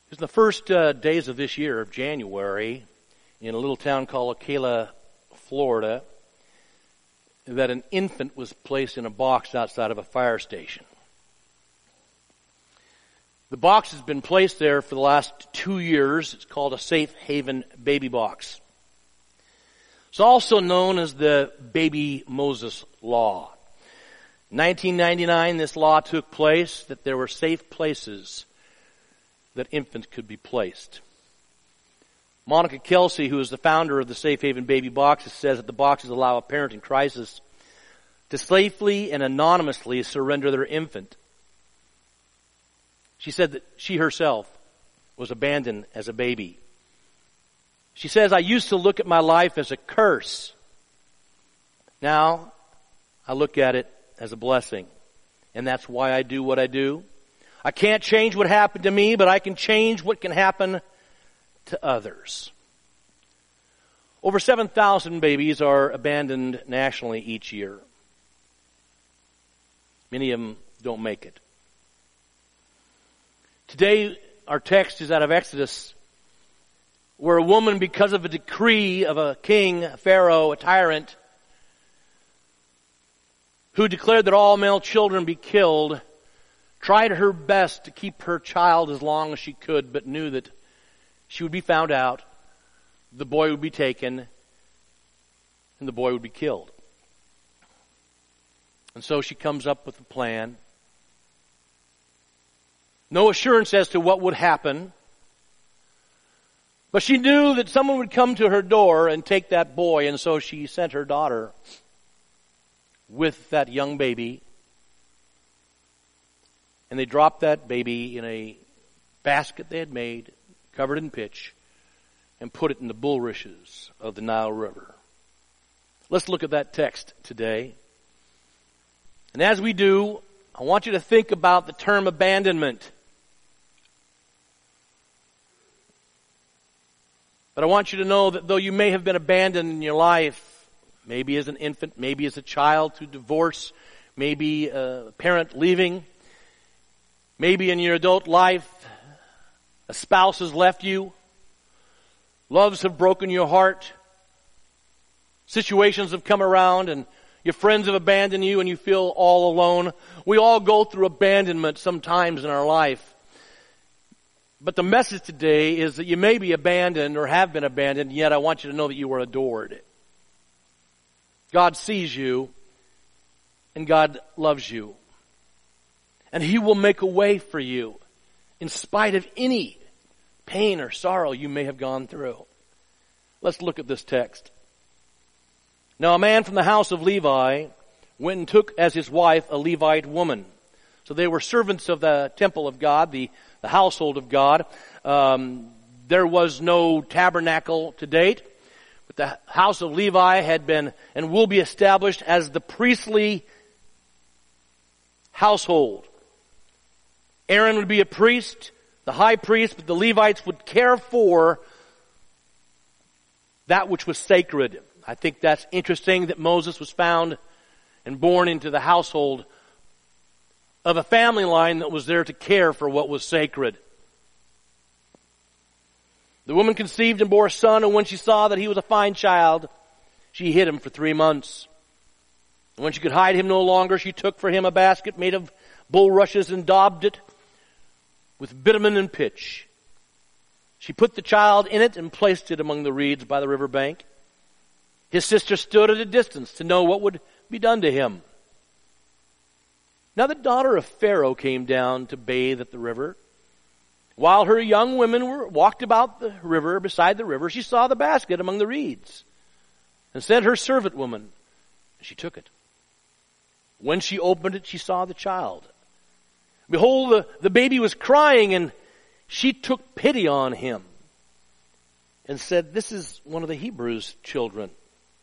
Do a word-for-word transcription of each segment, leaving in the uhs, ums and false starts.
It was in the first uh, days of this year, of January, in a little town called Ocala, Florida, that an infant was placed in a box outside of a fire station. The box has been placed there for the last two years. It's called a Safe Haven Baby Box. It's also known as the Baby Moses Law. In nineteen ninety-nine, this law took place that there were safe places that infants could be placed. Monica Kelsey, who is the founder of the Safe Haven Baby Boxes, says that the boxes allow a parent in crisis to safely and anonymously surrender their infant. She said that she herself was abandoned as a baby. She says, I used to look at my life as a curse. Now, I look at it as a blessing. And that's why I do what I do. I can't change what happened to me, but I can change what can happen to others. Over seven thousand babies are abandoned nationally each year. Many of them don't make it. Today, our text is out of Exodus, where a woman, because of a decree of a king, a pharaoh, a tyrant, who declared that all male children be killed, tried her best to keep her child as long as she could, but knew that she would be found out, the boy would be taken, and the boy would be killed. And so she comes up with a plan. No assurance as to what would happen. But she knew that someone would come to her door and take that boy, and so she sent her daughter with that young baby. And they dropped that baby in a basket they had made, covered in pitch, and put it in the bulrushes of the Nile River. Let's look at that text today. And as we do, I want you to think about the term abandonment. But I want you to know that though you may have been abandoned in your life, maybe as an infant, maybe as a child through divorce, maybe a parent leaving, maybe in your adult life, a spouse has left you, loves have broken your heart, situations have come around and your friends have abandoned you and you feel all alone. We all go through abandonment sometimes in our life. But the message today is that you may be abandoned or have been abandoned, yet I want you to know that you are adored. God sees you and God loves you. And He will make a way for you in spite of any pain or sorrow you may have gone through. Let's look at this text. Now a man from the house of Levi went and took as his wife a Levite woman. So they were servants of the temple of God, the, the household of God. Um, there was no tabernacle to date, but the house of Levi had been and will be established as the priestly household. Aaron would be a priest, the high priest, but the Levites would care for that which was sacred. I think that's interesting that Moses was found and born into the household of a family line that was there to care for what was sacred. The woman conceived and bore a son, and when she saw that he was a fine child, she hid him for three months. And when she could hide him no longer, she took for him a basket made of bulrushes and daubed it with bitumen and pitch. She put the child in it and placed it among the reeds by the river bank. His sister stood at a distance to know what would be done to him. Now the daughter of Pharaoh came down to bathe at the river. While her young women were walked about the river, beside the river, she saw the basket among the reeds and sent her servant woman. She took it. When she opened it, she saw the child. Behold, the, the baby was crying, and she took pity on him and said, "This is one of the Hebrews' children."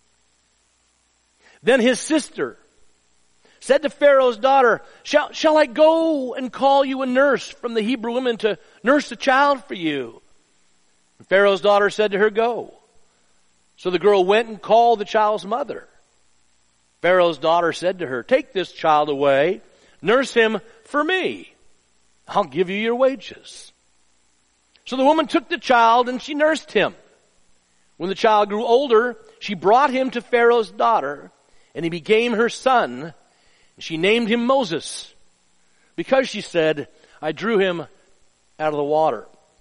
Then his sister said to Pharaoh's daughter, shall, shall I go and call you a nurse from the Hebrew women to nurse the child for you? And Pharaoh's daughter said to her, "Go." So the girl went and called the child's mother. Pharaoh's daughter said to her, "Take this child away, nurse him for me. I'll give you your wages." So the woman took the child and she nursed him. When the child grew older, she brought him to Pharaoh's daughter, and he became her son. And she named him Moses, because she said, I drew him out of the water.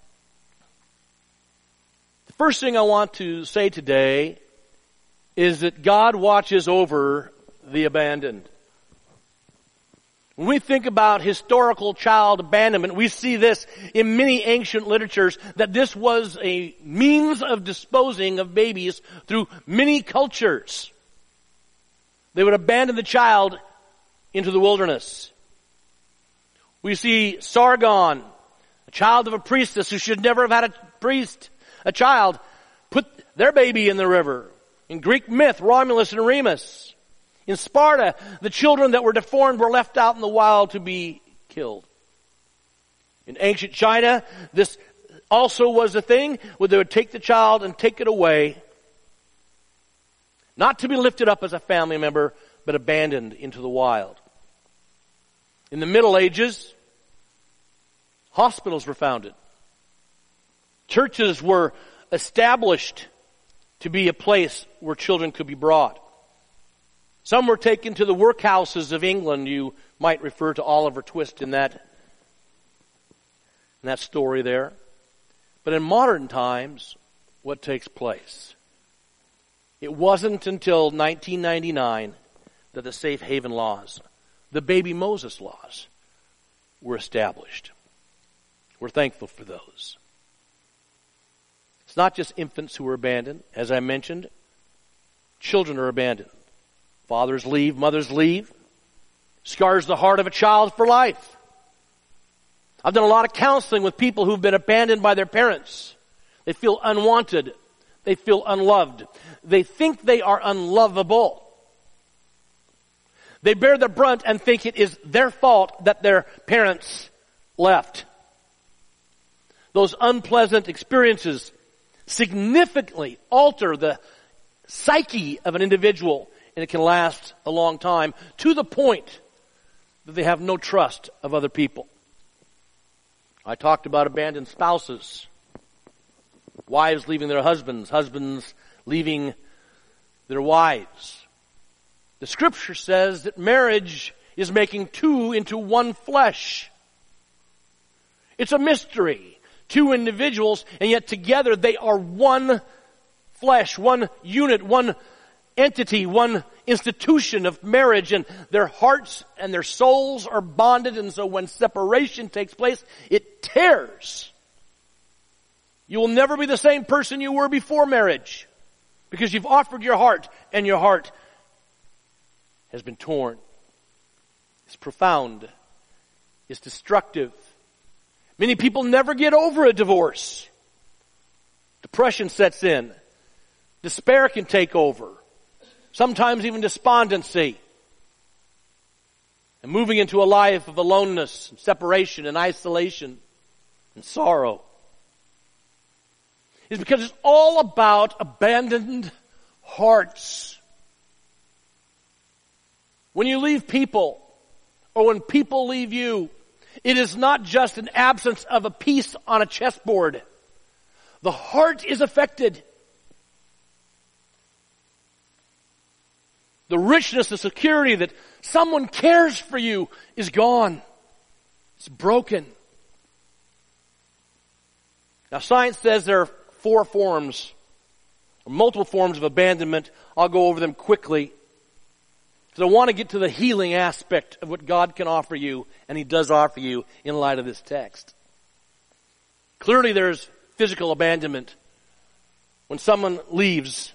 The first thing I want to say today is that God watches over the abandoned. When we think about historical child abandonment, we see this in many ancient literatures, that this was a means of disposing of babies through many cultures. They would abandon the child into the wilderness. We see Sargon, a child of a priestess who should never have had a priest, a child, put their baby in the river. In Greek myth, Romulus and Remus. In Sparta, the children that were deformed were left out in the wild to be killed. In ancient China, this also was a thing where they would take the child and take it away, not to be lifted up as a family member, but abandoned into the wild. In the Middle Ages, hospitals were founded. Churches were established to be a place where children could be brought. Some were taken to the workhouses of England. You might refer to Oliver Twist in that, in that story there. But in modern times, what takes place? It wasn't until nineteen ninety-nine that the Safe Haven laws, the Baby Moses laws, were established. We're thankful for those. It's not just infants who are abandoned. As I mentioned, children are abandoned. Fathers leave, mothers leave. Scars the heart of a child for life. I've done a lot of counseling with people who've been abandoned by their parents. They feel unwanted. They feel unloved. They think they are unlovable. They bear the brunt and think it is their fault that their parents left. Those unpleasant experiences significantly alter the psyche of an individual, and it can last a long time, to the point that they have no trust of other people. I talked about abandoned spouses. Wives leaving their husbands, husbands leaving their wives. The scripture says that marriage is making two into one flesh. It's a mystery. Two individuals, and yet together they are one flesh, one unit, one entity, one institution of marriage, and their hearts and their souls are bonded, and so when separation takes place, it tears. You will never be the same person you were before marriage, because you've offered your heart, and your heart has been torn. It's profound. It's destructive. Many people never get over a divorce. Depression sets in. Despair can take over. Sometimes even despondency. And moving into a life of aloneness, and separation, and isolation, and sorrow. It's because it's all about abandoned hearts. When you leave people, or when people leave you, it is not just an absence of a piece on a chessboard. The heart is affected. The richness, the security that someone cares for you is gone. It's broken. Now, science says there are four forms, or multiple forms of abandonment. I'll go over them quickly, because I want to get to the healing aspect of what God can offer you, and He does offer you in light of this text. Clearly there's physical abandonment when someone leaves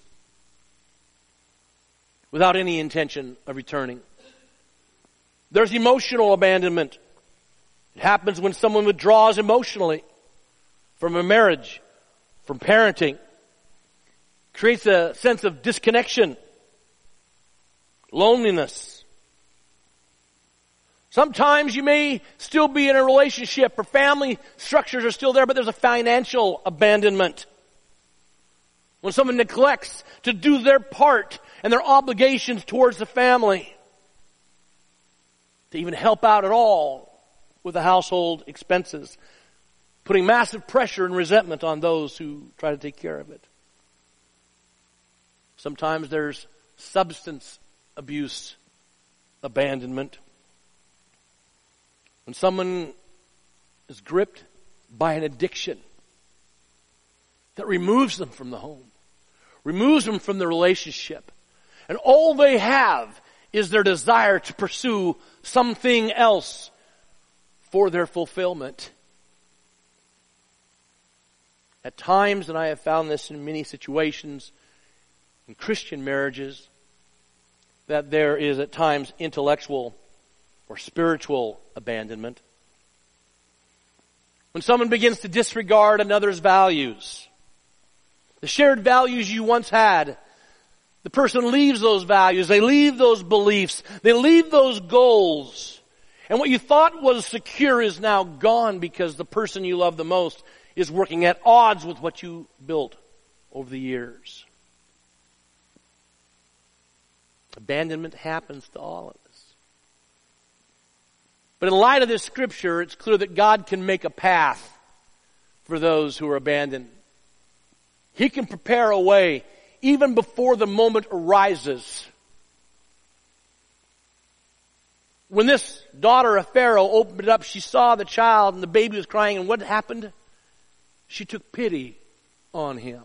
without any intention of returning. There's emotional abandonment. It happens when someone withdraws emotionally from a marriage, from parenting. Creates a sense of disconnection, loneliness. Sometimes you may still be in a relationship, or family structures are still there, but there's a financial abandonment. When someone neglects to do their part and their obligations towards the family, to even help out at all with the household expenses. putting massive pressure and resentment on those who try to take care of it. Sometimes there's substance abuse, abandonment. When someone is gripped by an addiction that removes them from the home, removes them from the relationship, and all they have is their desire to pursue something else for their fulfillment. At times, and I have found this in many situations in Christian marriages, that there is at times intellectual or spiritual abandonment. When someone begins to disregard another's values, the shared values you once had, the person leaves those values, they leave those beliefs, they leave those goals. And what you thought was secure is now gone because the person you love the most is working at odds with what you built over the years. Abandonment happens to all of us. But in light of this scripture, it's clear that God can make a path for those who are abandoned. He can prepare a way even before the moment arises. When this daughter of Pharaoh opened it up, she saw the child and the baby was crying, and what happened? She took pity on him.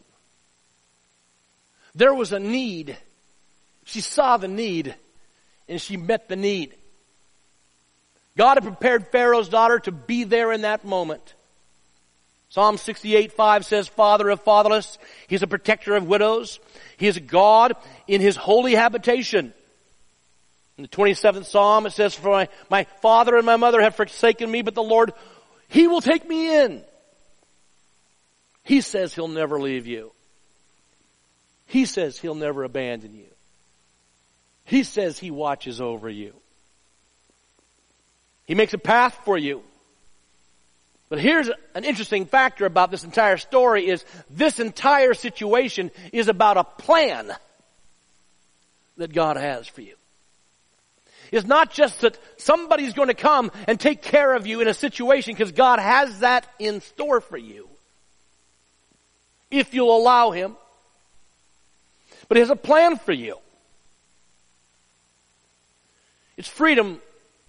There was a need. She saw the need, and she met the need. God had prepared Pharaoh's daughter to be there in that moment. Psalm sixty-eight five says, Father of fatherless, He's a protector of widows. He is God in His holy habitation. In the twenty-seventh Psalm it says, For my, my father and my mother have forsaken me, but the Lord, He will take me in. He says He'll never leave you. He says He'll never abandon you. He says He watches over you. He makes a path for you. But here's an interesting factor about this entire story is this entire situation is about a plan that God has for you. It's not just that somebody's going to come and take care of you in a situation, because God has that in store for you if you'll allow Him. But He has a plan for you. It's freedom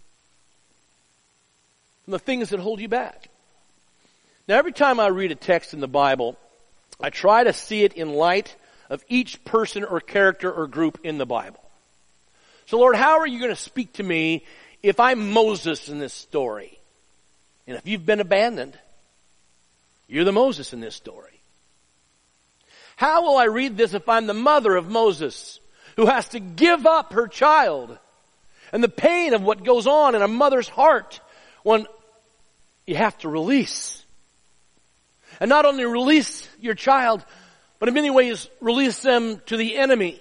from the things that hold you back. Now, every time I read a text in the Bible, I try to see it in light of each person or character or group in the Bible. So, Lord, how are you going to speak to me if I'm Moses in this story? And if you've been abandoned, you're the Moses in this story. How will I read this if I'm the mother of Moses, who has to give up her child? And the pain of what goes on in a mother's heart when you have to release. And not only release your child, but in many ways release them to the enemy.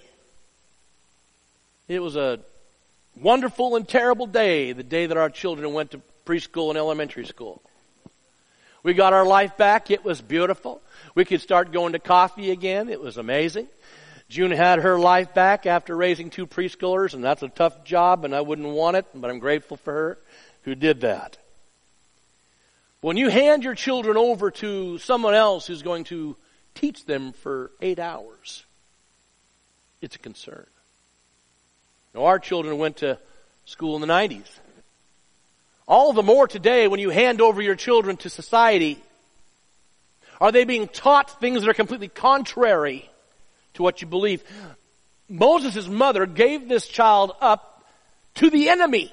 It was a wonderful and terrible day, the day that our children went to preschool and elementary school. We got our life back. It was beautiful. We could start going to coffee again. It was amazing. June had her life back after raising two preschoolers, and that's a tough job, and I wouldn't want it, but I'm grateful for her who did that. When you hand your children over to someone else who's going to teach them for eight hours, it's a concern. Now, our children went to school in the nineties. All the more today when you hand over your children to society, are they being taught things that are completely contrary to what you believe? Moses' mother gave this child up to the enemy.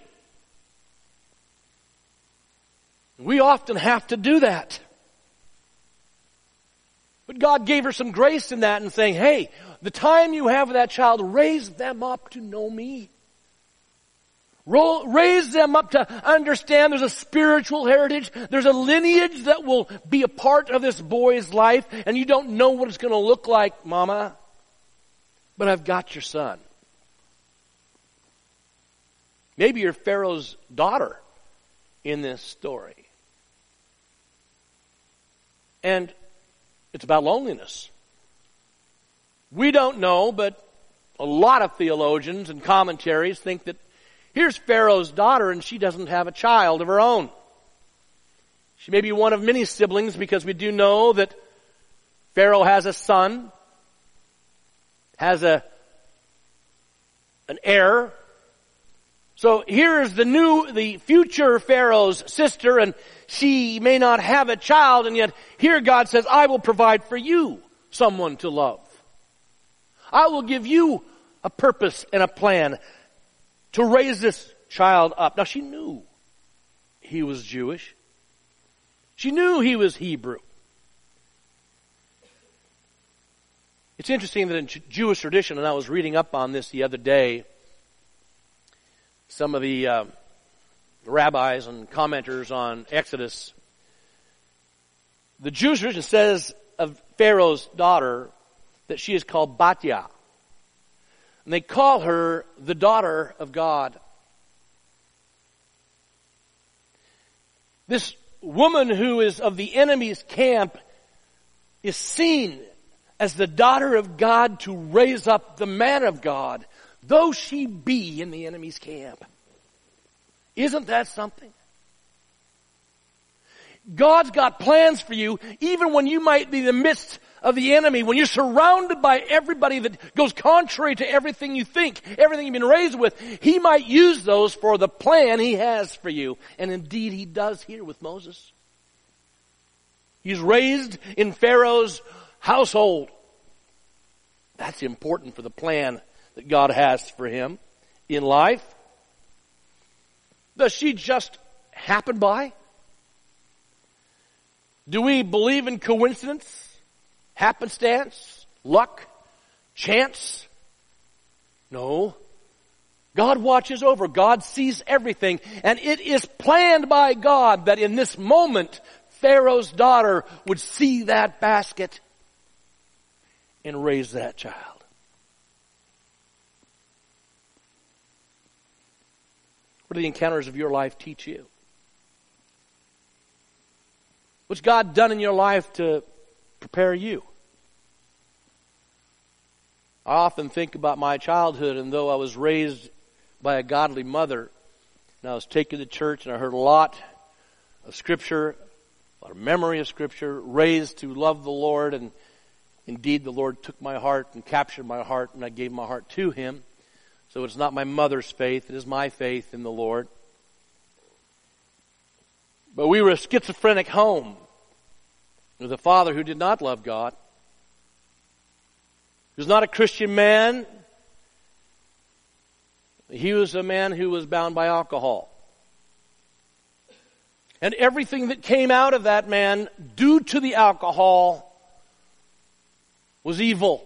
We often have to do that. But God gave her some grace in that and saying, hey, the time you have with that child, raise them up to know me. Raise them up to understand there's a spiritual heritage. There's a lineage that will be a part of this boy's life, and you don't know what it's going to look like, Mama. But I've got your son. Maybe you're Pharaoh's daughter in this story. And it's about loneliness. We don't know, but a lot of theologians and commentaries think that here's Pharaoh's daughter and she doesn't have a child of her own. She may be one of many siblings, because we do know that Pharaoh has a son, has a an heir. So here is the new, the future Pharaoh's sister, and she may not have a child, and yet here God says, I will provide for you someone to love. I will give you a purpose and a plan to raise this child up. Now she knew he was Jewish. She knew he was Hebrew. It's interesting that in Jewish tradition, and I was reading up on this the other day, some of the uh, rabbis and commenters on Exodus, the Jewish tradition says of Pharaoh's daughter that she is called Batya. And they call her the daughter of God. This woman who is of the enemy's camp is seen as the daughter of God to raise up the man of God, though she be in the enemy's camp. Isn't that something? God's got plans for you, even when you might be in the midst of the enemy, when you're surrounded by everybody that goes contrary to everything you think, everything you've been raised with. He might use those for the plan He has for you. And indeed He does here with Moses. He's raised in Pharaoh's household. That's important for the plan that God has for him in life. Does she just happen by? Do we believe in coincidence, happenstance, luck, chance? No. God watches over. God sees everything. And it is planned by God that in this moment, Pharaoh's daughter would see that basket and raise that child. What do the encounters of your life teach you? What's God done in your life to prepare you? I often think about my childhood, and though I was raised by a godly mother, and I was taken to church, and I heard a lot of Scripture, a lot of memory of Scripture, raised to love the Lord, and indeed the Lord took my heart and captured my heart, and I gave my heart to Him. So it's not my mother's faith, it is my faith in the Lord. But we were a schizophrenic home with a father who did not love God. He was not a Christian man. He was a man who was bound by alcohol. And everything that came out of that man due to the alcohol was evil.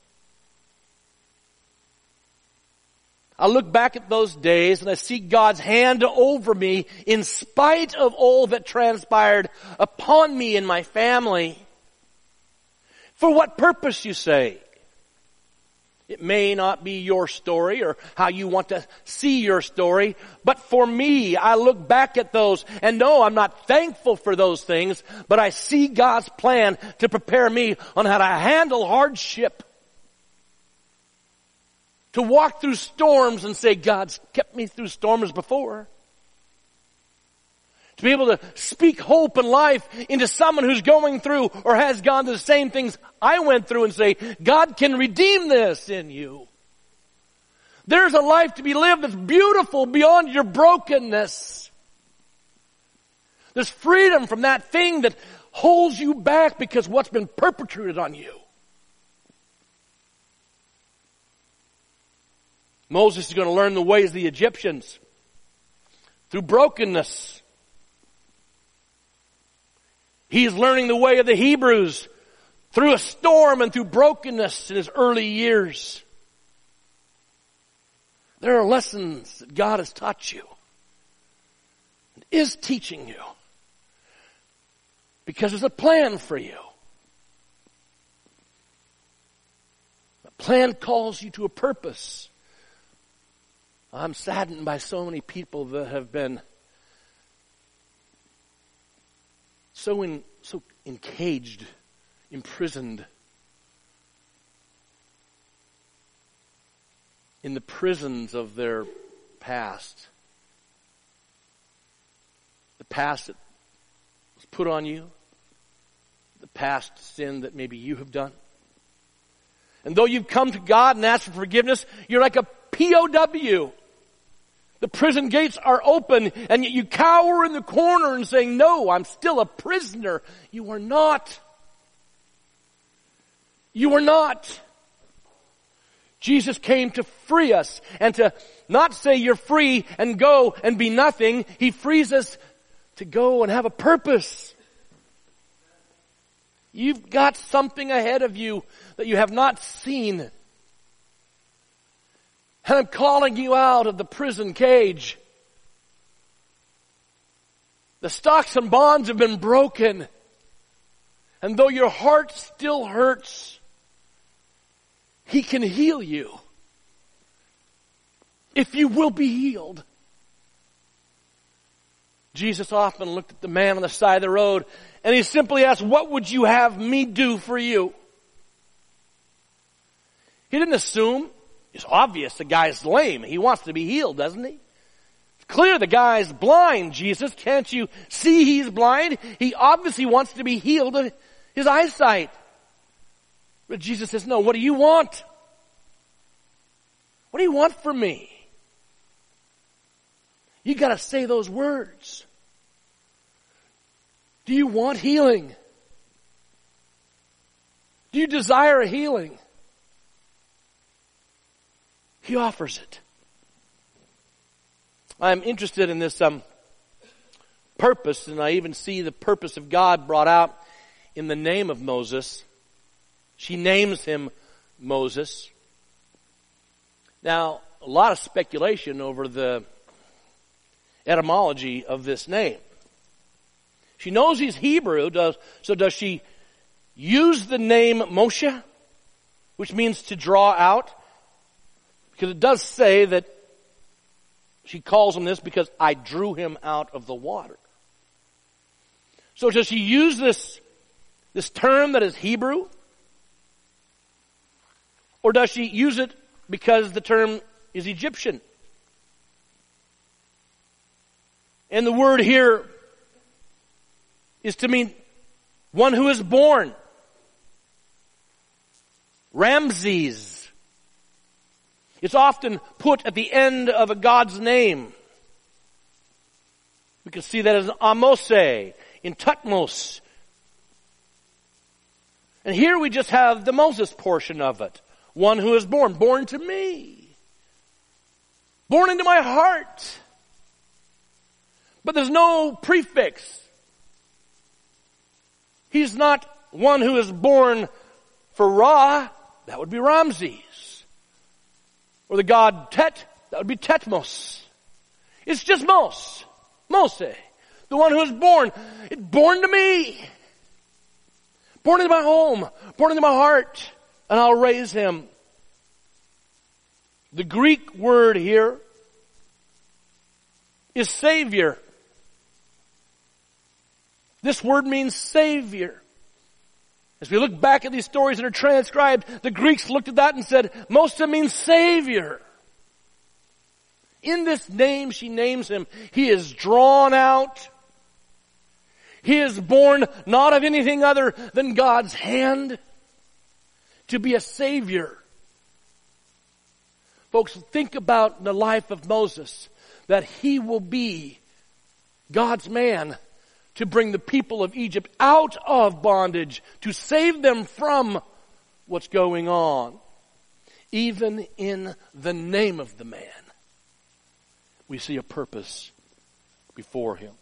I look back at those days and I see God's hand over me in spite of all that transpired upon me and my family. For what purpose, you say? It may not be your story or how you want to see your story, but for me, I look back at those and no, I'm not thankful for those things, but I see God's plan to prepare me on how to handle hardship. To walk through storms and say, God's kept me through storms before. To be able to speak hope and life into someone who's going through or has gone through the same things I went through and say, God can redeem this in you. There's a life to be lived that's beautiful beyond your brokenness. There's freedom from that thing that holds you back because what's been perpetrated on you. Moses is going to learn the ways of the Egyptians through brokenness. He's learning the way of the Hebrews through a storm and through brokenness in his early years. There are lessons that God has taught you and is teaching you because there's a plan for you. The plan calls you to a purpose. I'm saddened by so many people that have been so in, so encaged, imprisoned in the prisons of their past. The past that was put on you, the past sin that maybe you have done. And though you've come to God and asked for forgiveness, you're like a P O W. The prison gates are open, and yet you cower in the corner and saying, no, I'm still a prisoner. You are not. You are not. Jesus came to free us and to not say you're free and go and be nothing. He frees us to go and have a purpose. You've got something ahead of you that you have not seen. And I'm calling you out of the prison cage. The stocks and bonds have been broken. And though your heart still hurts, He can heal you. If you will be healed. Jesus often looked at the man on the side of the road and He simply asked, what would you have me do for you? He didn't assume. It's obvious the guy's lame. He wants to be healed, doesn't he? It's clear the guy's blind, Jesus. Can't you see he's blind? He obviously wants to be healed of his eyesight. But Jesus says, no, what do you want? What do you want from me? You gotta say those words. Do you want healing? Do you desire a healing? He offers it. I'm interested in this um, purpose, and I even see the purpose of God brought out in the name of Moses. She names him Moses. Now, a lot of speculation over the etymology of this name. She knows he's Hebrew, does, so does she use the name Moshe, which means to draw out? Because it does say that she calls him this because I drew him out of the water. So does she use this, this term that is Hebrew? Or does she use it because the term is Egyptian? And the word here is to mean one who is born. Ramses. It's often put at the end of a God's name. We can see that as Amose, in Tutmos. And here we just have the Moses portion of it. One who is born. Born to me. Born into my heart. But there's no prefix. He's not one who is born for Ra. That would be Ramses. Or the god Tet, that would be Tetmos. It's just Mos, Mose, the one who is born. It's born to me. Born into my home, born into my heart, and I'll raise him. The Greek word here is Savior. This word means Savior. As we look back at these stories that are transcribed, the Greeks looked at that and said, Moshe means Savior. In this name, she names him. He is drawn out. He is born not of anything other than God's hand to be a Savior. Folks, think about the life of Moses, that he will be God's man to bring the people of Egypt out of bondage, to save them from what's going on. Even in the name of the man, we see a purpose before him.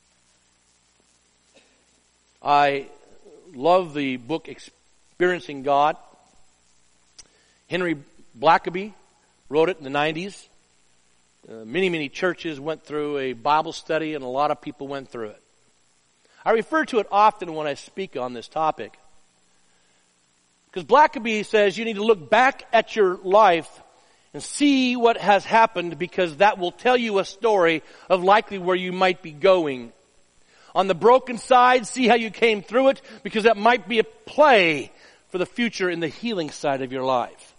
I love the book Experiencing God. Henry Blackaby wrote it in the nineties. Uh, many, many churches went through a Bible study, and a lot of people went through it. I refer to it often when I speak on this topic. Because Blackaby says you need to look back at your life and see what has happened, because that will tell you a story of likely where you might be going. On the broken side, see how you came through it, because that might be a play for the future in the healing side of your life.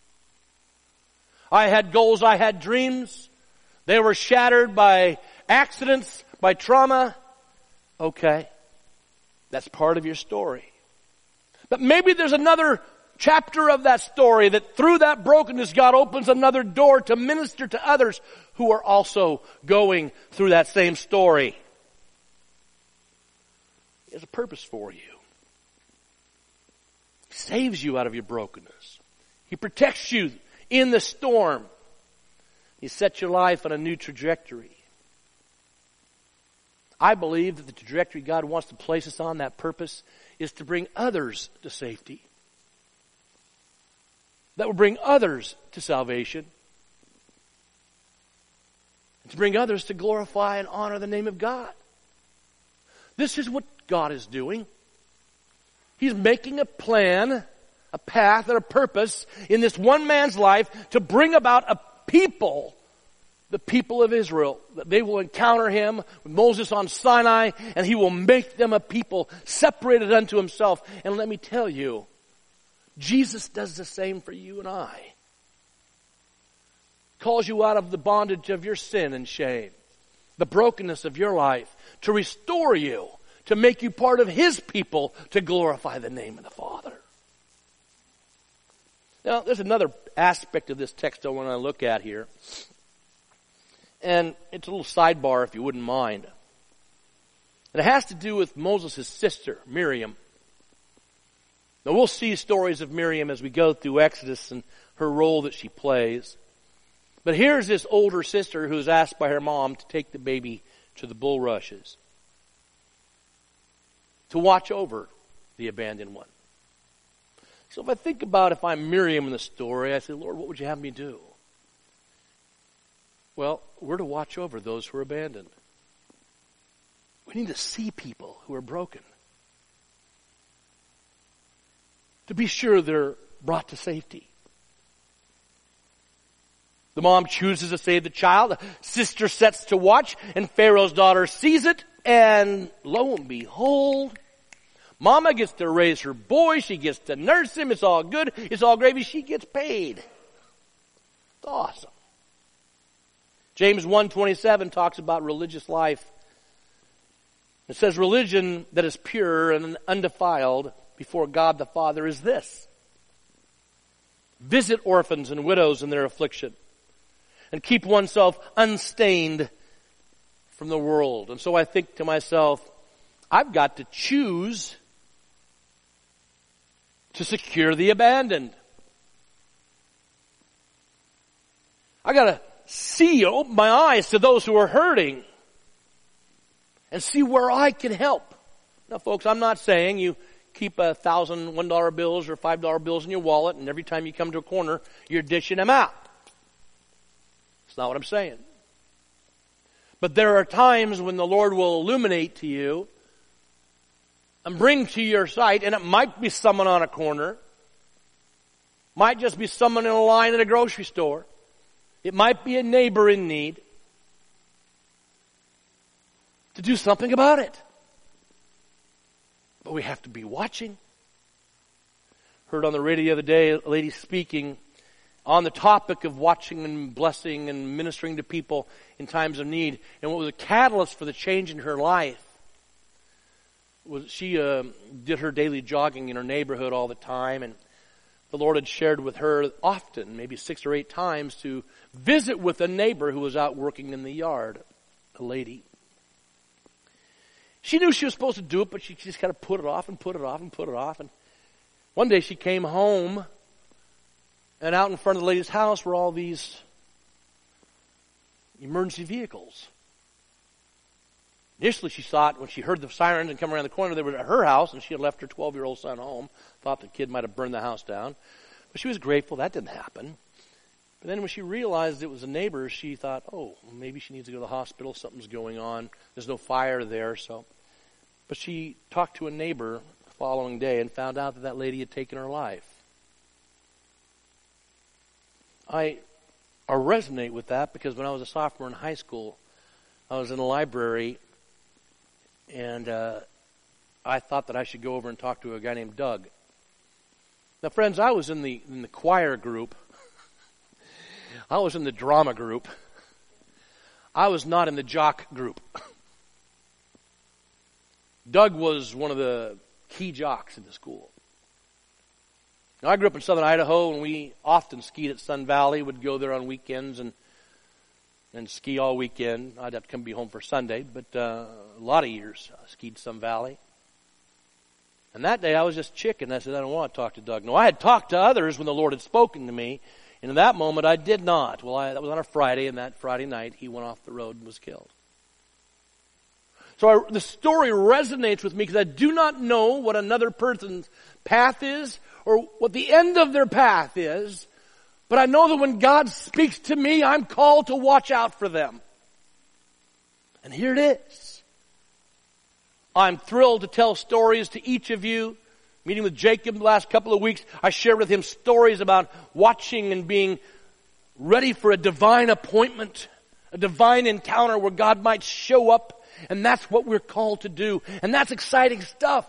I had goals, I had dreams. They were shattered by accidents, by trauma. Okay. That's part of your story. But maybe there's another chapter of that story that through that brokenness, God opens another door to minister to others who are also going through that same story. He has a purpose for you. He saves you out of your brokenness. He protects you in the storm. He sets your life on a new trajectory. I believe that the trajectory God wants to place us on, that purpose, is to bring others to safety. That will bring others to salvation. And to bring others to glorify and honor the name of God. This is what God is doing. He's making a plan, a path, and a purpose in this one man's life to bring about a people, the people of Israel, that they will encounter him with Moses on Sinai, and he will make them a people separated unto himself. And let me tell you, Jesus does the same for you and I. Calls you out of the bondage of your sin and shame, the brokenness of your life, to restore you, to make you part of his people, to glorify the name of the Father. Now, there's another aspect of this text I want to look at here. And it's a little sidebar, if you wouldn't mind. And it has to do with Moses' sister, Miriam. Now, we'll see stories of Miriam as we go through Exodus and her role that she plays. But here's this older sister who's asked by her mom to take the baby to the bulrushes, to watch over the abandoned one. So if I think about if I'm Miriam in the story, I say, Lord, what would you have me do? Well, we're to watch over those who are abandoned. We need to see people who are broken, to be sure they're brought to safety. The mom chooses to save the child. The sister sets to watch, and Pharaoh's daughter sees it, and lo and behold, Mama gets to raise her boy. She gets to nurse him. It's all good. It's all gravy. She gets paid. It's awesome. James one twenty-seven talks about religious life. It says, religion that is pure and undefiled before God the Father is this: visit orphans and widows in their affliction, and keep oneself unstained from the world. And so I think to myself, I've got to choose to secure the abandoned. I got to see, open my eyes to those who are hurting and see where I can help. Now, folks, I'm not saying you keep a thousand one dollar bills or five dollar bills in your wallet, and every time you come to a corner, you're dishing them out. That's not what I'm saying. But there are times when the Lord will illuminate to you and bring to your sight, and it might be someone on a corner, might just be someone in a line at a grocery store, it might be a neighbor in need, to do something about it. But we have to be watching. Heard on the radio the other day a lady speaking on the topic of watching and blessing and ministering to people in times of need. And what was a catalyst for the change in her life was she uh, did her daily jogging in her neighborhood all the time, and the Lord had shared with her often, maybe six or eight times, to visit with a neighbor who was out working in the yard, a lady. She knew she was supposed to do it, but she just kind of put it off and put it off and put it off. And one day she came home, and out in front of the lady's house were all these emergency vehicles. Initially she thought, when she heard the sirens and come around the corner, they were at her house, and she had left her twelve-year-old son home. Thought the kid might have burned the house down. But she was grateful that didn't happen. But then when she realized it was a neighbor, she thought, oh, maybe she needs to go to the hospital. Something's going on. There's no fire there. So, but she talked to a neighbor the following day and found out that that lady had taken her life. I, I resonate with that because when I was a sophomore in high school, I was in the library, and uh, I thought that I should go over and talk to a guy named Doug. Now, friends, I was in the in the choir group. I was in the drama group. I was not in the jock group. Doug was one of the key jocks in the school. Now, I grew up in southern Idaho, and we often skied at Sun Valley. Would go there on weekends and and ski all weekend. I'd have to come be home for Sunday, but uh, a lot of years I skied Sun Valley. And that day I was just chicken. I said, I don't want to talk to Doug. No, I had talked to others when the Lord had spoken to me, and in that moment I did not. Well, I, that was on a Friday, and that Friday night he went off the road and was killed. So I, the story resonates with me because I do not know what another person's path is or what the end of their path is, but I know that when God speaks to me, I'm called to watch out for them. And here it is. I'm thrilled to tell stories to each of you. Meeting with Jacob the last couple of weeks, I shared with him stories about watching and being ready for a divine appointment, a divine encounter where God might show up. And that's what we're called to do. And that's exciting stuff.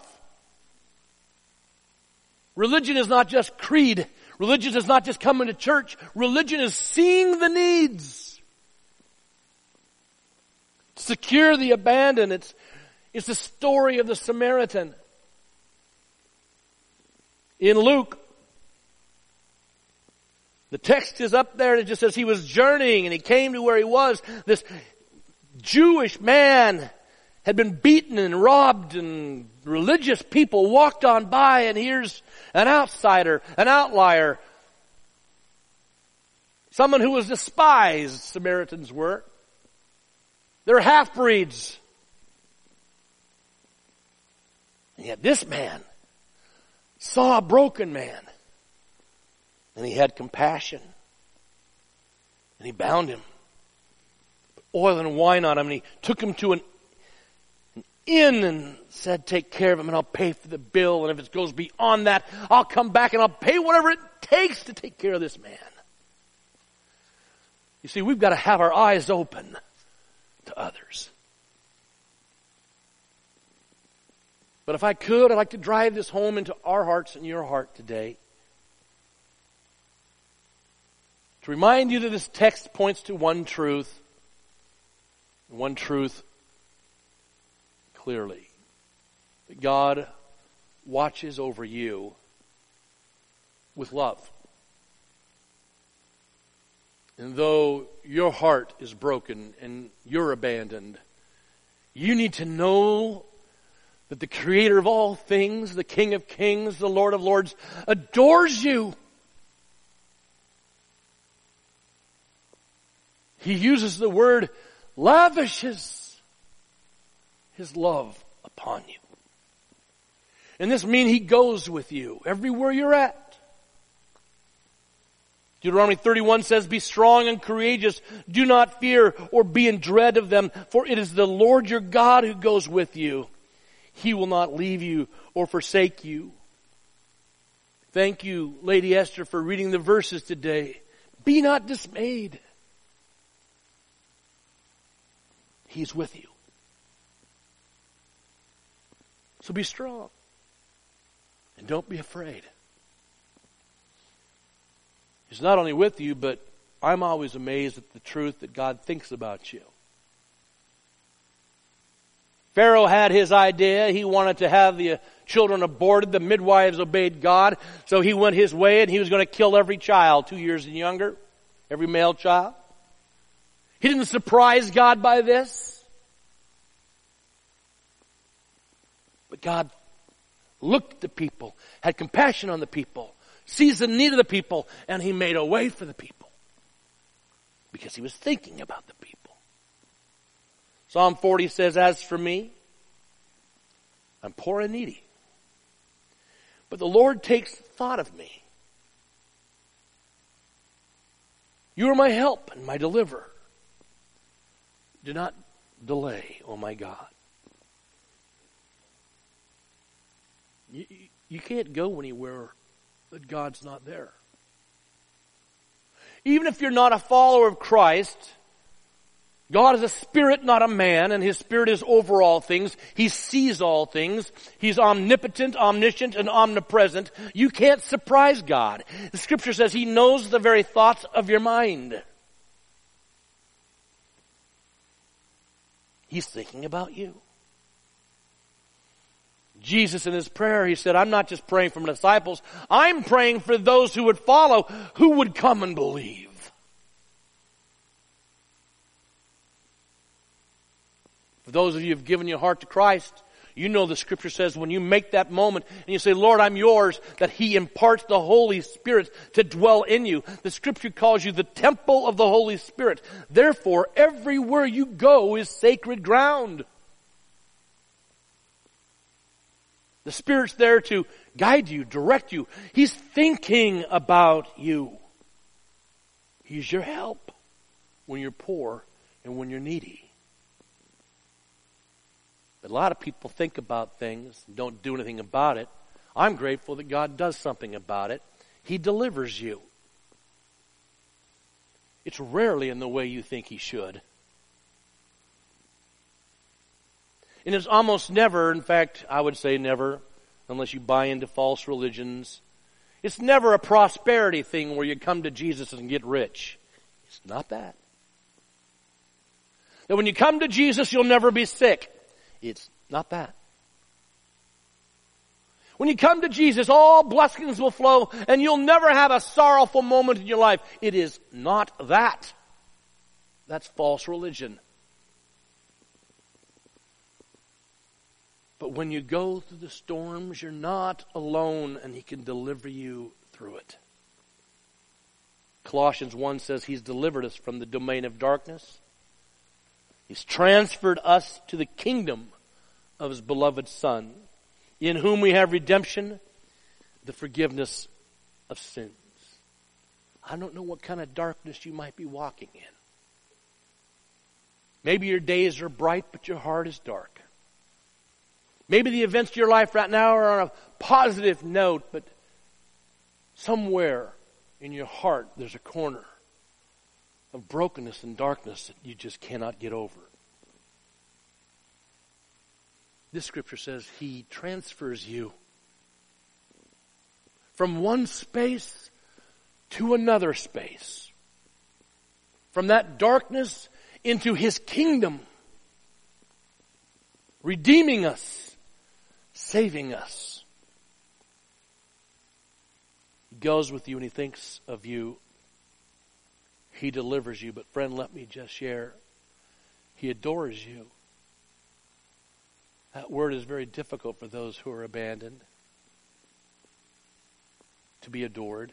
Religion is not just creed. Religion is not just coming to church. Religion is seeing the needs. Secure the abandoned. It's, it's the story of the Samaritan. In Luke, the text is up there and it just says he was journeying and he came to where he was. This Jewish man had been beaten and robbed, and religious people walked on by, and here's an outsider, an outlier, someone who was despised, Samaritans were. They're half-breeds. And yet this man saw a broken man, and he had compassion, and he bound him, put oil and wine on him, and he took him to an, an inn and said, take care of him and I'll pay for the bill, and if it goes beyond that, I'll come back and I'll pay whatever it takes to take care of this man. You see, we've got to have our eyes open to others. But if I could, I'd like to drive this home into our hearts and your heart today. To remind you that this text points to one truth. One truth clearly. That God watches over you with love. And though your heart is broken and you're abandoned, you need to know that the Creator of all things, the King of kings, the Lord of lords, adores you. He uses the word lavishes His love upon you. And this means He goes with you everywhere you're at. Deuteronomy thirty-one says, be strong and courageous. Do not fear or be in dread of them, for it is the Lord your God who goes with you. He will not leave you or forsake you. Thank you, Lady Esther, for reading the verses today. Be not dismayed. He's with you. So be strong. And don't be afraid. He's not only with you, but I'm always amazed at the truth that God thinks about you. Pharaoh had his idea. He wanted to have the children aborted. The midwives obeyed God. So he went his way and he was going to kill every child, two years and younger. Every male child. He didn't surprise God by this. But God looked at the people, had compassion on the people, sees the need of the people, and He made a way for the people. Because He was thinking about the people. Psalm forty says, as for me, I'm poor and needy. But the Lord takes thought of me. You are my help and my deliverer. Do not delay, oh my God. You, you can't go anywhere that God's not there. Even if you're not a follower of Christ, God is a spirit, not a man, and His Spirit is over all things. He sees all things. He's omnipotent, omniscient, and omnipresent. You can't surprise God. The Scripture says He knows the very thoughts of your mind. He's thinking about you. Jesus in his prayer, he said, I'm not just praying for my disciples, I'm praying for those who would follow, who would come and believe. For those of you who have given your heart to Christ, you know the scripture says when you make that moment and you say, Lord, I'm yours, that he imparts the Holy Spirit to dwell in you. The scripture calls you the temple of the Holy Spirit. Therefore, everywhere you go is sacred ground. The Spirit's there to guide you, direct you. He's thinking about you. He's your help when you're poor and when you're needy. But a lot of people think about things and don't do anything about it. I'm grateful that God does something about it. He delivers you. It's rarely in the way you think he should. And it's almost never, in fact, I would say never, unless you buy into false religions. It's never a prosperity thing where you come to Jesus and get rich. It's not that. That when you come to Jesus, you'll never be sick. It's not that. When you come to Jesus, all blessings will flow and you'll never have a sorrowful moment in your life. It is not that. That's false religion. But when you go through the storms, you're not alone and he can deliver you through it. Colossians one says he's delivered us from the domain of darkness. He's transferred us to the kingdom of his beloved Son, in whom we have redemption, the forgiveness of sins. I don't know what kind of darkness you might be walking in. Maybe your days are bright, but your heart is dark. Maybe the events of your life right now are on a positive note, but somewhere in your heart there's a corner of brokenness and darkness that you just cannot get over. This scripture says he transfers you from one space to another space. From that darkness into his kingdom. Redeeming us. Saving us. He goes with you and he thinks of you. He delivers you. But friend, let me just share. He adores you. That word is very difficult for those who are abandoned. To be adored.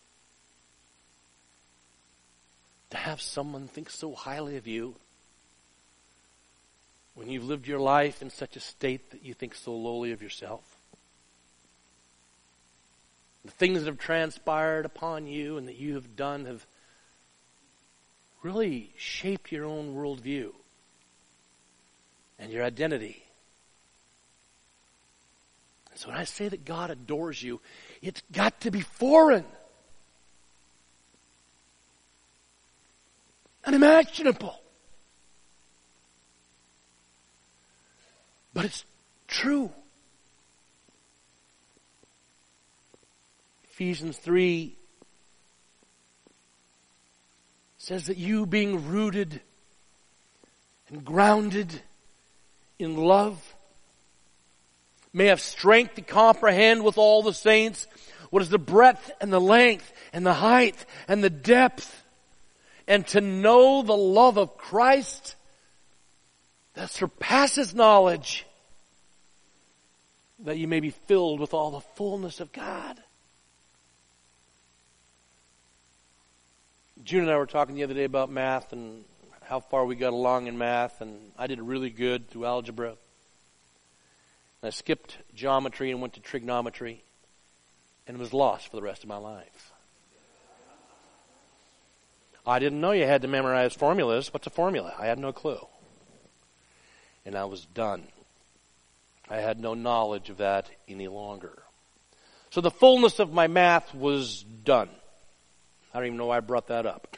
To have someone think so highly of you. When you've lived your life in such a state that you think so lowly of yourself. The things that have transpired upon you and that you have done have really shaped your own worldview and your identity. So when I say that God adores you, it's got to be foreign. Unimaginable. But it's true. Ephesians three says that you being rooted and grounded in love may have strength to comprehend with all the saints what is the breadth and the length and the height and the depth, and to know the love of Christ that surpasses knowledge, that you may be filled with all the fullness of God. June and I were talking the other day about math and how far we got along in math, and I did really good through algebra. And I skipped geometry and went to trigonometry and was lost for the rest of my life. I didn't know you had to memorize formulas. What's a formula? I had no clue. And I was done. I had no knowledge of that any longer. So the fullness of my math was done. I don't even know why I brought that up.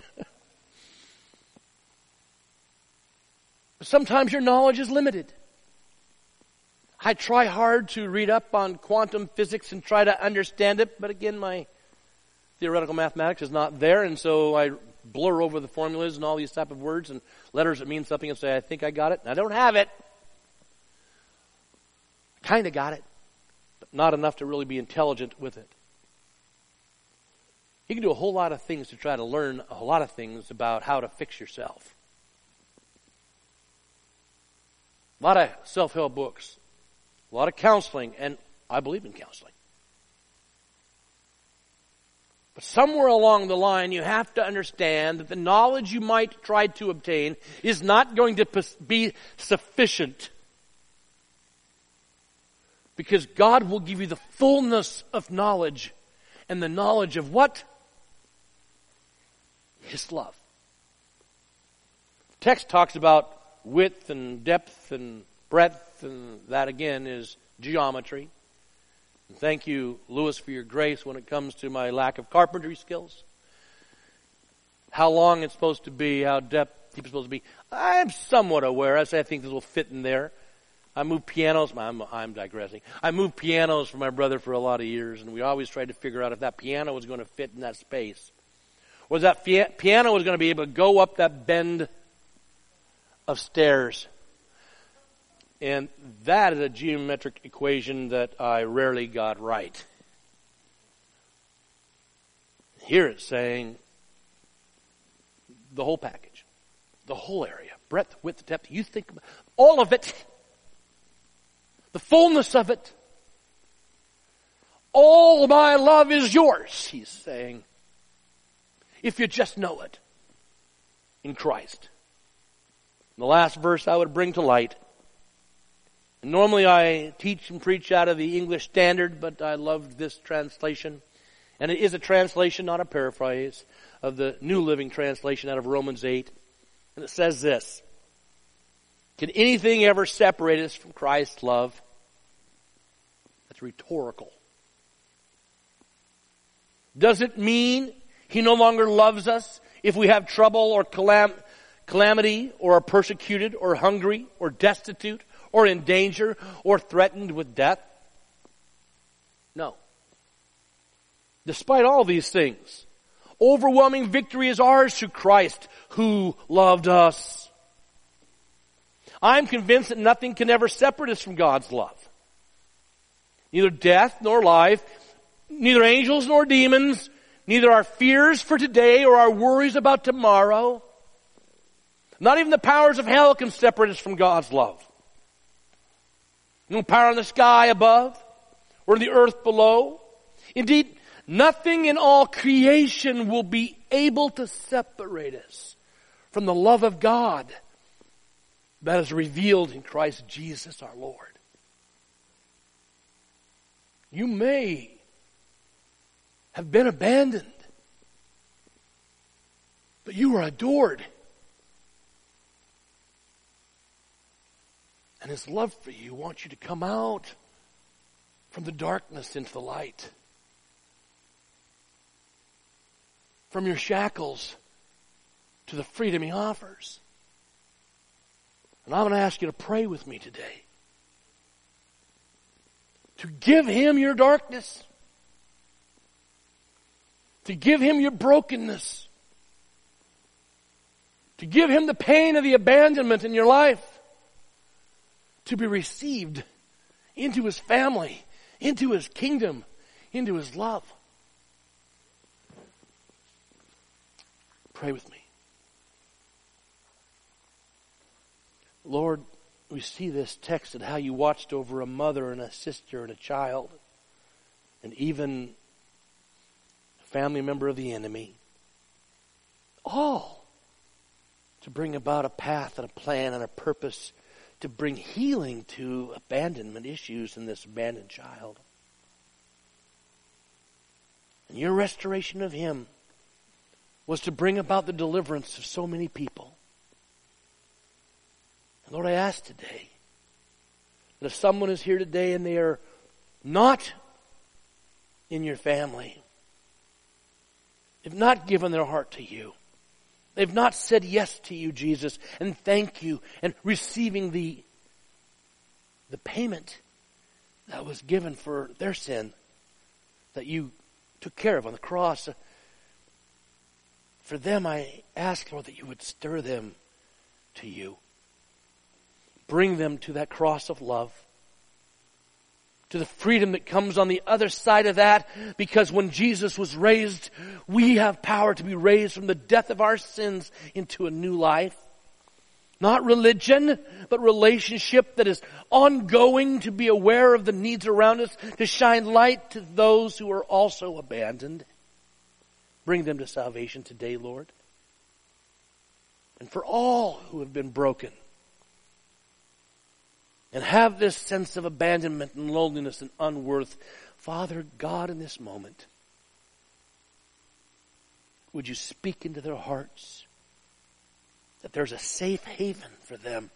Sometimes your knowledge is limited. I try hard to read up on quantum physics and try to understand it, but again, my theoretical mathematics is not there, and so I blur over the formulas and all these type of words and letters that mean something and say, I think I got it, and I don't have it. Kind of got it, but not enough to really be intelligent with it. You can do a whole lot of things to try to learn a lot of things about how to fix yourself. A lot of self-help books, a lot of counseling, and I believe in counseling. But somewhere along the line, you have to understand that the knowledge you might try to obtain is not going to be sufficient. Because God will give you the fullness of knowledge, and the knowledge of what? His love. The text talks about width and depth and breadth, and that again is geometry. And thank you, Lewis, for your grace when it comes to my lack of carpentry skills. How long it's supposed to be, how depth it's supposed to be. I'm somewhat aware. I say I think this will fit in there. I moved pianos. I'm, I'm digressing. I moved pianos for my brother for a lot of years, and we always tried to figure out if that piano was going to fit in that space. Was that fia- piano was going to be able to go up that bend of stairs. And that is a geometric equation that I rarely got right. Here it's saying the whole package, the whole area, breadth, width, depth. You think about all of it, the fullness of it. All my love is yours, he's saying, if you just know it in Christ. The last verse I would bring to light. And normally I teach and preach out of the English Standard, but I loved this translation. And it is a translation, not a paraphrase, of the New Living Translation out of Romans eight. And it says this: can anything ever separate us from Christ's love? That's rhetorical. Does it mean He no longer loves us if we have trouble or calam- calamity or are persecuted or hungry or destitute or in danger or threatened with death? No. Despite all these things, overwhelming victory is ours through Christ who loved us. I'm convinced that nothing can ever separate us from God's love. Neither death nor life, neither angels nor demons, neither our fears for today or our worries about tomorrow. Not even the powers of hell can separate us from God's love. No power in the sky above or in the earth below. Indeed, nothing in all creation will be able to separate us from the love of God that is revealed in Christ Jesus our Lord. You may have been abandoned, but you are adored. And His love for you wants you to come out from the darkness into the light. From your shackles to the freedom He offers. And I'm going to ask you to pray with me today. To give Him your darkness. To give Him your brokenness. To give Him the pain of the abandonment in your life. To be received into His family, into His kingdom, into His love. Pray with me. Lord, we see this text and how you watched over a mother and a sister and a child and even a family member of the enemy. All to bring about a path and a plan and a purpose to bring healing to abandonment issues in this abandoned child. And your restoration of him was to bring about the deliverance of so many people. And Lord, I ask today that if someone is here today and they are not in your family, they've not given their heart to you, they've not said yes to you, Jesus, and thank you, and receiving the, the payment that was given for their sin that you took care of on the cross. For them, I ask, Lord, that you would stir them to you. Bring them to that cross of love. to the freedom that comes on the other side of that, because when Jesus was raised, we have power to be raised from the death of our sins into a new life. Not religion, but relationship that is ongoing, to be aware of the needs around us, to shine light to those who are also abandoned. Bring them to salvation today, Lord. And for all who have been broken and have this sense of abandonment and loneliness and unworth, Father God, in this moment, would you speak into their hearts that there's a safe haven for them.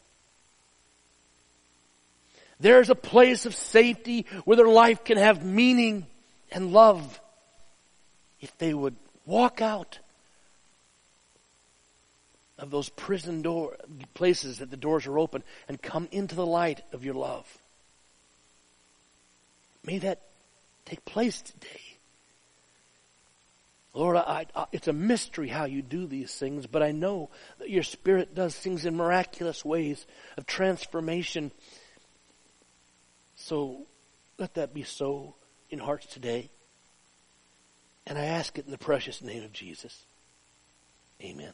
There's a place of safety where their life can have meaning and love if they would walk out of those prison door places that the doors are open and come into the light of your love. May that take place today. Lord, I, I, it's a mystery how you do these things, but I know that your Spirit does things in miraculous ways of transformation. So let that be so in hearts today. And I ask it in the precious name of Jesus. Amen.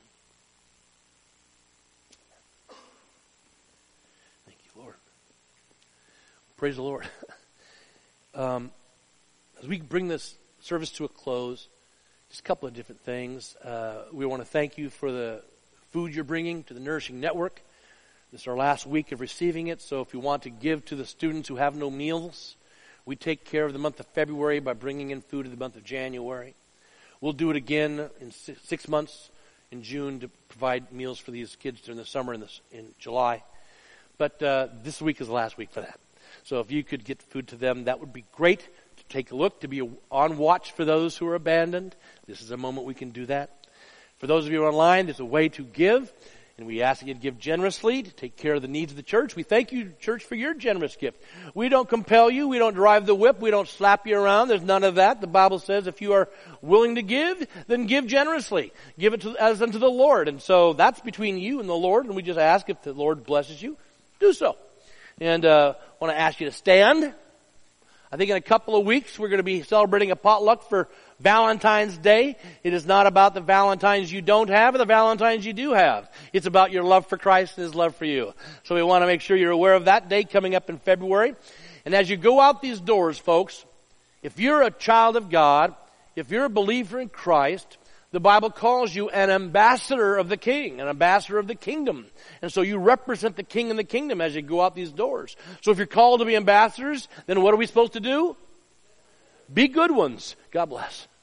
Thank you, Lord. Praise the Lord. um, as we bring this service to a close, just a couple of different things. Uh, we want to thank you for the food you're bringing to the Nourishing Network. This is our last week of receiving it, so if you want to give to the students who have no meals, we take care of the month of February by bringing in food in the month of January. We'll do it again in six months in June to provide meals for these kids during the summer in, this, in July. But uh, this week is the last week for that. So if you could get food to them, that would be great. To take a look, to be on watch for those who are abandoned. This is a moment we can do that. For those of you online, there's a way to give. And we ask you to give generously to take care of the needs of the church. We thank you, church, for your generous gift. We don't compel you. We don't drive the whip. We don't slap you around. There's none of that. The Bible says if you are willing to give, then give generously. Give it to, as unto the Lord. And so that's between you and the Lord. And we just ask if the Lord blesses you, do so. And uh, I want to ask you to stand. I think in a couple of weeks we're going to be celebrating a potluck for Valentine's Day. It is not about the Valentines you don't have or the Valentines you do have. It's about your love for Christ and His love for you. So we want to make sure you're aware of that day coming up in February. And as you go out these doors, folks, if you're a child of God, if you're a believer in Christ, the Bible calls you an ambassador of the King, an ambassador of the kingdom. And so you represent the King and the kingdom as you go out these doors. So if you're called to be ambassadors, then what are we supposed to do? Be good ones. God bless.